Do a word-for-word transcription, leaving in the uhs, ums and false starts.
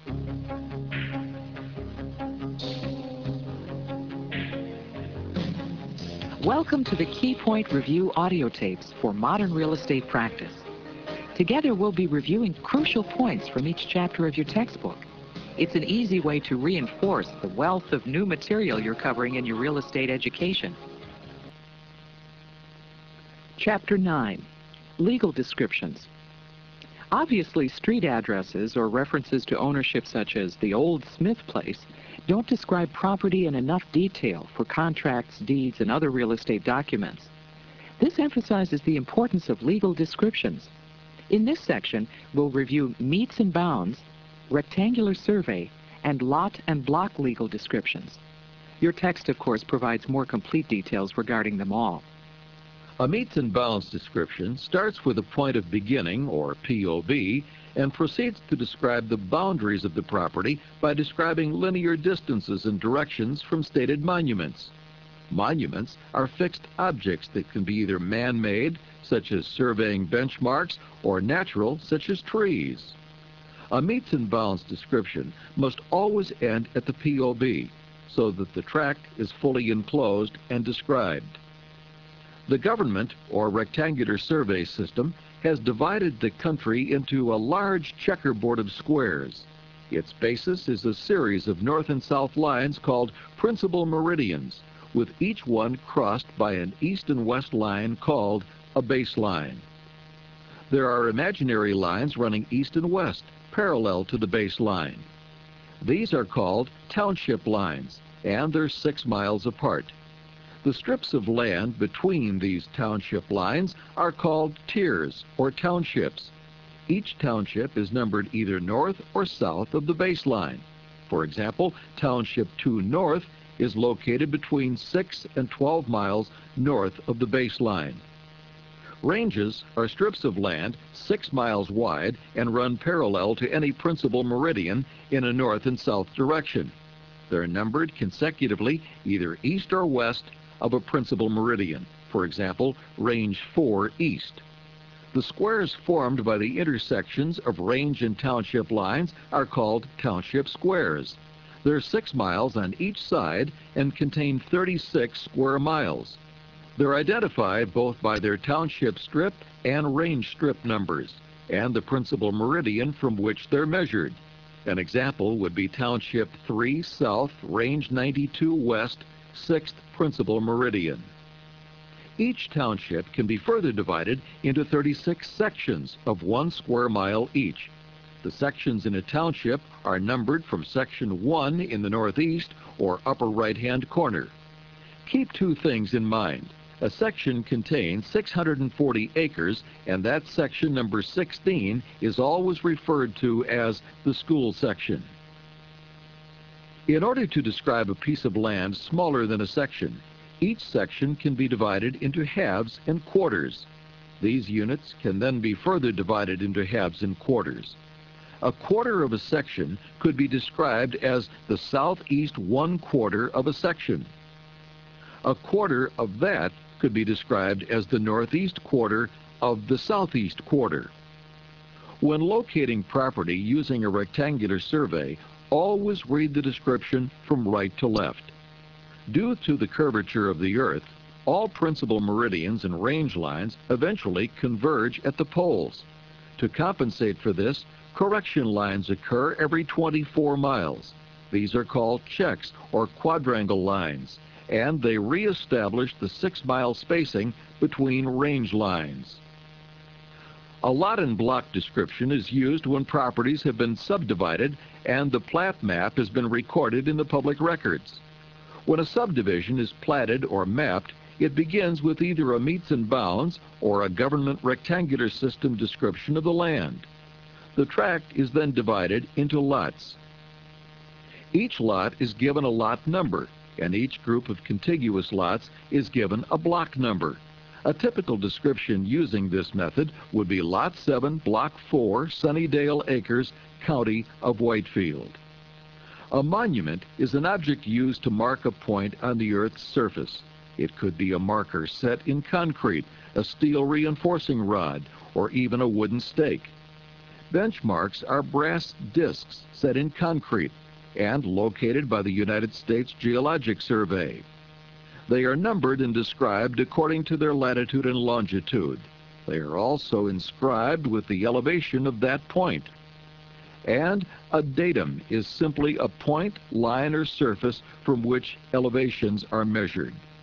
Welcome to the Key Point Review audio tapes for modern real estate practice. Together we'll be reviewing crucial points from each chapter of your textbook. It's an easy way to reinforce the wealth of new material you're covering in your real estate education. Chapter nine, Legal Descriptions. Obviously, street addresses or references to ownership such as the Old Smith Place don't describe property in enough detail for contracts, deeds, and other real estate documents. This emphasizes the importance of legal descriptions. In this section, we'll review metes and bounds, rectangular survey, and lot and block legal descriptions. Your text, of course, provides more complete details regarding them all. A metes and bounds description starts with a point of beginning, or P O B, and proceeds to describe the boundaries of the property by describing linear distances and directions from stated monuments. Monuments are fixed objects that can be either man-made, such as surveying benchmarks, or natural, such as trees. A metes and bounds description must always end at the P O B, so that the tract is fully enclosed and described. The government, or rectangular survey system, has divided the country into a large checkerboard of squares. Its basis is a series of north and south lines called principal meridians, with each one crossed by an east and west line called a baseline. There are imaginary lines running east and west, parallel to the baseline. These are called township lines, and they're six miles apart. The strips of land between these township lines are called tiers, or townships. Each township is numbered either north or south of the baseline. For example, Township two North is located between six and twelve miles north of the baseline. Ranges are strips of land six miles wide and run parallel to any principal meridian in a north and south direction. They're numbered consecutively either east or west of a principal meridian, for example, Range four East. The squares formed by the intersections of range and township lines are called township squares. They're six miles on each side and contain thirty-six square miles. They're identified both by their township strip and range strip numbers, and the principal meridian from which they're measured. An example would be Township three South, Range ninety-two West, sixth principal meridian. Each township can be further divided into thirty-six sections of one square mile each. The sections in a township are numbered from section one in the northeast or upper right-hand corner. Keep two things in mind. A section contains six hundred forty acres, and that section number sixteen is always referred to as the school section. In order to describe a piece of land smaller than a section, each section can be divided into halves and quarters. These units can then be further divided into halves and quarters. A quarter of a section could be described as the southeast one quarter of a section. A quarter of that could be described as the northeast quarter of the southeast quarter. When locating property using a rectangular survey, always read the description from right to left. Due to the curvature of the earth, all principal meridians and range lines eventually converge at the poles. To compensate for this, correction lines occur every twenty-four miles. These are called checks or quadrangle lines, and they re-establish the six-mile spacing between range lines. A lot and block description is used when properties have been subdivided and the plat map has been recorded in the public records. When a subdivision is platted or mapped, it begins with either a metes and bounds or a government rectangular system description of the land. The tract is then divided into lots. Each lot is given a lot number, and each group of contiguous lots is given a block number. A typical description using this method would be Lot seven, Block four, Sunnydale Acres, County of Whitefield. A monument is an object used to mark a point on the Earth's surface. It could be a marker set in concrete, a steel reinforcing rod, or even a wooden stake. Benchmarks are brass discs set in concrete and located by the United States Geologic Survey. They are numbered and described according to their latitude and longitude. They are also inscribed with the elevation of that point. And a datum is simply a point, line, or surface from which elevations are measured.